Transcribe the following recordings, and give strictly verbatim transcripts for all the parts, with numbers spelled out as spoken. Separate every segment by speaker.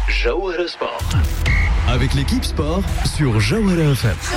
Speaker 1: Jawara Sport. Avec l'équipe sport sur Jawara F M.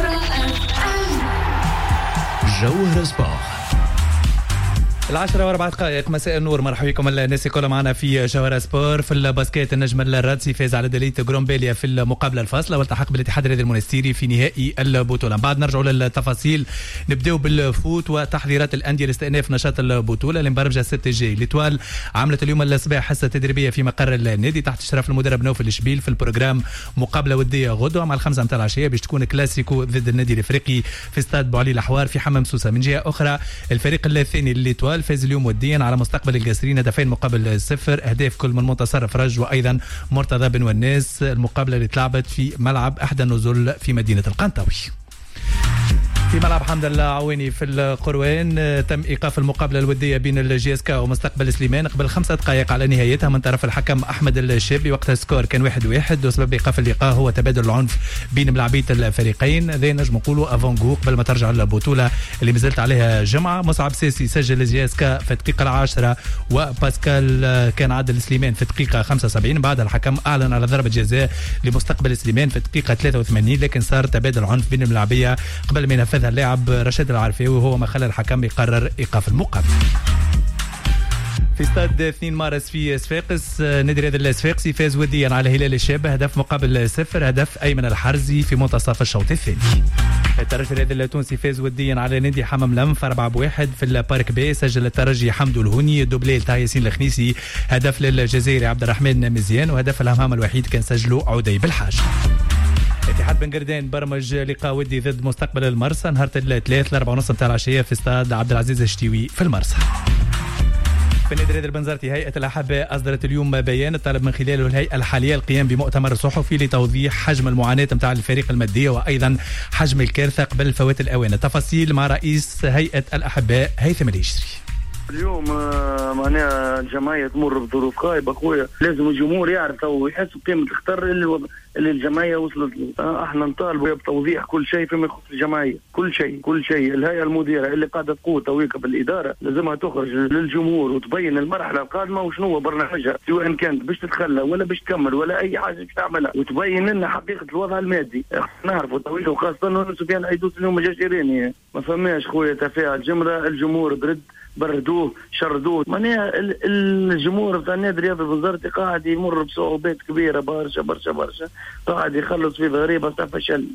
Speaker 1: Jawara Sport.
Speaker 2: العشرة واربع دقائق مساء النور. مرحبا بكم الناس كلها معنا في جوهرة سبور. في الباسكيت النجم الرادسي فاز على دليت جرومبيليا في المقابلة الفاصلة والتحق بالاتحاد الرياضي المونستيري في نهائي البطولة. بعد نرجعوا للتفاصيل نبداو بالفوت وتحضيرات الأندية لاستئناف نشاط البطولة اللي مبرمجة ستة جي. ليتوال عملت اليوم الصباح حصة تدريبية في مقر النادي تحت إشراف المدرب نوفل الشبيل. في البروجرام مقابلة ودية غدوة مع الخمسة متاع العشية باش تكون كلاسيكو ضد النادي الإفريقي في استاد بوعلي الأحوار في حمام سوسة. من جهة أخرى الفريق الثاني لليتوال فاز اليوم وديا على مستقبل القاسرين هدفين مقابل صفر. اهداف كل من منتصر فرج وايضا مرتضى بن والناس. المقابله اللي تلعبت في ملعب احدى النزل في مدينه القنطاوي. في ملعب حمد الله عواني في القروان تم ايقاف المقابله الوديه بين الجي اس كا ومستقبل سليمان قبل خمسة دقائق على نهايتها من طرف الحكم احمد الشابي. وقت السكور كان واحد واحد وسبب ايقاف اللقاء هو تبادل العنف بين ملاعبيه الفريقين. ذي نجم نقولوا افونغو قبل ما ترجع البطوله اللي مازالت عليها جمعه. مصعب ساسي سجل الجي اس كا في الدقيقه العاشرة وباسكال كان عادل سليمان في الدقيقه خمسة وسبعين. بعد الحكم اعلن على ضربه جزاء لمستقبل سليمان في الدقيقه ثلاثة وثمانين لكن صار تبادل عنف بين الملاعبيه قبل ما ينفذ اللاعب رشاد العرفاوي وهو ما خلى الحكم يقرر ايقاف المقابله. في استاد اثنين مارس في صفاقس نادي الرياضي الصفاقسي فاز وديا على هلال الشاب هدف مقابل صفر. هدف ايمن الحرزي في منتصف الشوط الثاني. الترجي الرياضي التونسي فاز وديا على نادي حمام لمف أربعة بواحد في البارك بي. سجل الترجي حمدو الهوني دوبلي تاع ياسين الخنيسي. هدف للجزائري عبد الرحمن مزيان وهدف الهمام الوحيد كان سجله عودي بالحاج. اتحاد بن قردان برمج لقاء ودي ضد مستقبل المرسى نهار الثلاث الأربعة ونص متاع العشية في استاد عبد العزيز الشتيوي في المرسى. في النادي الرياضي البنزرتي هيئة الأحباء أصدرت اليوم بيان طلب من خلاله الهيئة الحالية القيام بمؤتمر صحفي لتوضيح حجم المعاناة متاع الفريق المادية وأيضا حجم الكارثة قبل فوات الأوان. التفاصيل مع رئيس هيئة الأحباء هيثم اليشري.
Speaker 3: اليوم معناها الجمعيه تمر بظروف خايبه خويا. لازم الجمهور يعرف ويحس بقيمه الخطر اللي وض... اللي الجمعيه وصلت له. احنا نطالبوا بتوضيح كل شيء فيما يخص الجمعيه، كل شيء كل شيء. الهيئه المديره اللي قاعده تقود تويكا بالاداره لازمها تخرج للجمهور وتبين المرحله القادمه وشنو هو برنامجها سواء كانت باش تتخلى ولا باش تكمل ولا اي حاجه باش تعملها وتبين لنا حقيقه الوضع المادي. نعرفوا تويكا وخاصه انه سفيان العيدوس اليوم ما جاش يراني. ما فماش خويا تفاعل جمره. الجمهور برد بردوه شردوه. معناها الجمهور بتاع النادي الرياضي البنزرتي قاعد يمر بصعوبات كبيره برشا برشا برشا. قاعد يخلص في ضريبه تاع فشل.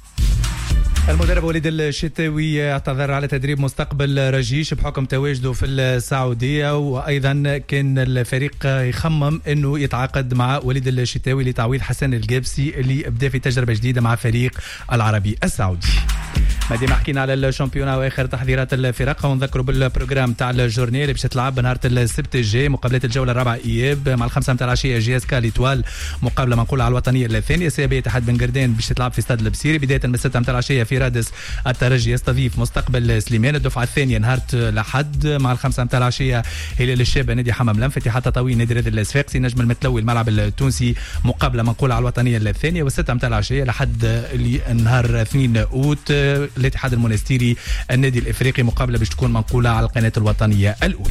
Speaker 2: المدرب وليد الشتاوي اعتذر على تدريب مستقبل رجيش بحكم تواجده في السعوديه وايضا كان الفريق يخمم انه يتعاقد مع وليد الشتاوي لتعويض حسن الجابسي اللي بدا في تجربه جديده مع فريق العربي السعودي. ما ديما حكينا على الشامبيونا واخر تحضيرات الفرق ونذكروا بالبروجرام تاع الجورني اللي باش تلعب نهار السبت الجاي. مقابله الجوله الرابعه اياب مع الخمسه متاع العشيه جي اس كا ليتوال مقابله منقوله على الوطنيه الثانيه. سيابيه اتحاد بن قردان باش تلعب في استاد البصيري بدايه من السته متاع العشيه في رادس. الترجي يستضيف مستقبل سليمان الدفعه الثانيه نهار الاحد مع الخمسه متاع العشيه هلال الشاب نادي حمام لمف. اتحاد تطاوي نادي الرياضي الصفاقسي نجم المتلوي الملعب التونسي مقابله منقوله على الوطنيه الثانيه. والسته متاع العشيه لحد نهار اثنين اوت الاتحاد المونستيري النادي الافريقي مقابله باش تكون منقوله على القناه الوطنيه الاولى.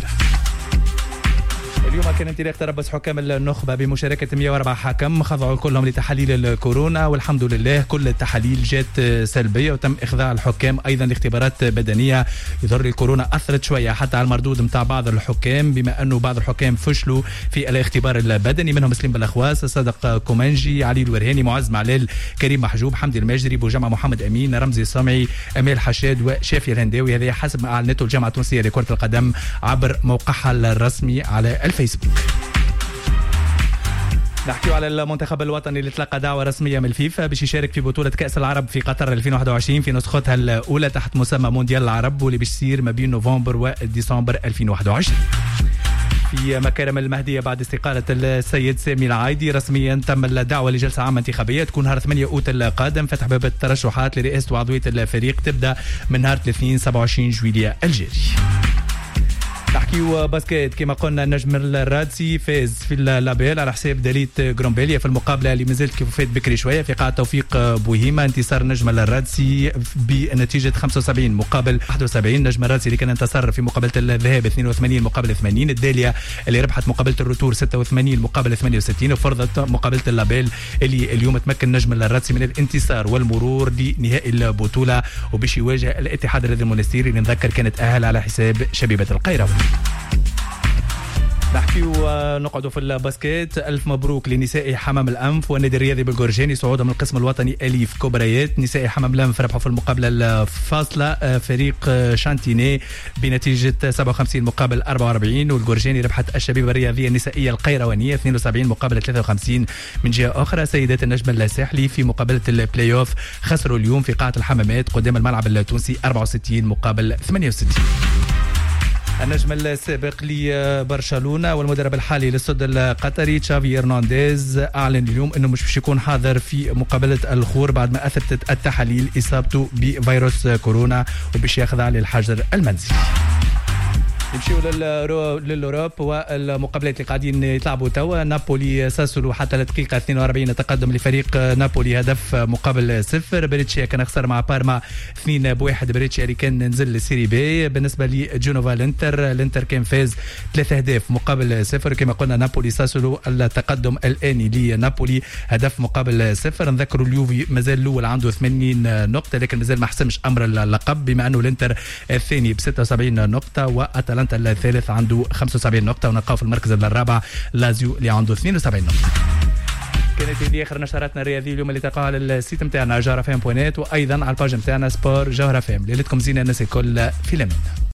Speaker 2: اليوم كان انطلاق تربص حكام النخبه بمشاركه مئة وأربعة حكم خضعوا كلهم لتحاليل الكورونا والحمد لله كل التحاليل جات سلبيه وتم اخضاع الحكام ايضا لاختبارات بدنيه. يظهر الكورونا اثرت شويه حتى على المردود نتاع بعض الحكام بما انه بعض الحكام فشلوا في الاختبار البدني منهم سليم بلاخواس صادق كومانجي علي الورهاني معز معلال كريم محجوب حمدي المجري بوجمع محمد امين رمزي الصامعي امال حشاد وشافي الهنداوي. هذا حسب ما اعلنته الجامعه التونسيه لكره القدم عبر موقعها الرسمي على الفيسبوك. نحكيو على المنتخب الوطني اللي تلقى دعوة رسمية من الفيفا باش يشارك في بطولة كأس العرب في قطر ألفين وواحد وعشرين في نسختها الأولى تحت مسمى مونديال العرب واللي باش يصير ما بين نوفمبر وديسمبر ألفين وواحد وعشرين. في مكارم المهدية بعد استقالة السيد سامي العايدي رسميا تم الدعوة لجلسة عامة انتخابية تكون نهار ثمانية أوت القادم. فتح باب الترشحات لرئاسة وعضوية الفريق تبدأ من نهار الاثنين سبعة وعشرين جويلية الجاري. نحكيو باسكيت كما قلنا النجم الرادسي فاز في اللابيل على حساب داليت جرومبيليا في المقابله اللي مازالت كيف فات بكري شويه في قاعه توفيق بوهيمه. انتصار النجم الرادسي بنتيجه خمسة وسبعين مقابل واحد وسبعين. النجم الرادسي اللي كان انتصر في مقابله الذهاب اثنين وثمانين مقابل ثمانين. الداليا اللي ربحت مقابله الروتور ستة وثمانين مقابل ثمانية وستين وفرضت مقابله اللابيل اللي اليوم تمكن النجم الرادسي من الانتصار والمرور لنهائي البطوله وباش يواجه الاتحاد الرياضي المونستيري اللي نذكر كانت اهل على حساب شبيبه القيروان. نحكيو نقعدوا في الباسكيت. ألف مبروك لنساء حمام الأنف والنادي الرياضي بالجورجاني صعودهم من القسم الوطني أليف كبريات. نساء حمام الأنف ربحوا في المقابلة الفاصلة فريق شانتيني بنتيجة سبعة وخمسين مقابل أربعة وأربعين والجورجاني ربحت الشبيبة الرياضية النسائية القيروانية اثنين وسبعين مقابل ثلاثة وخمسين. من جهة أخرى سيدات النجم الساحلي في مقابلة البلاي أوف خسروا اليوم في قاعة الحمامات قدام الملعب التونسي أربعة وستين مقابل ثمانية وستين. النجم السابق لبرشلونة والمدرب الحالي للسد القطري تشافي هرنانديز أعلن اليوم أنه مش باش يكون حاضر في مقابلة الخور بعد ما أثبتت التحاليل إصابته بفيروس كورونا وباش يخضع للحجر المنزلي. نمشيو للأوروب والمقابلات اللي قاعدين يتلعبوا توا. نابولي ساسولو حتى الدقيقة اثنين وأربعين تقدم لفريق نابولي هدف مقابل صفر. بريتشيا كان خسر مع بارما اثنين بواحد. بريتشيا اللي كان نزل للسيري بي. بالنسبة لجنوفا الانتر الانتر كان فاز ثلاثة أهداف مقابل صفر. كما قلنا نابولي ساسولو التقدم الآني لنابولي هدف مقابل صفر. نذكروا اليوفي مازال الأول عنده ثمانين نقطة لكن مازال ما حسمش أمر اللقب بما أنه الانتر الثاني ب ستة وسبعين نقطة وأتلانتا الثالث عنده خمسة وسبعين نقطة ونلقاه في المركز الرابع لازيو اللي عنده اثنين وسبعين نقطة. كانت هذه آخر نشراتنا الرياضية اليوم اللي تلقاها على السيت نتاعنا جوهر اف ام بوينت وأيضا على الباج نتاعنا سبور جوهر اف ام. ليلتكم زينة الناس الكل في الأمان.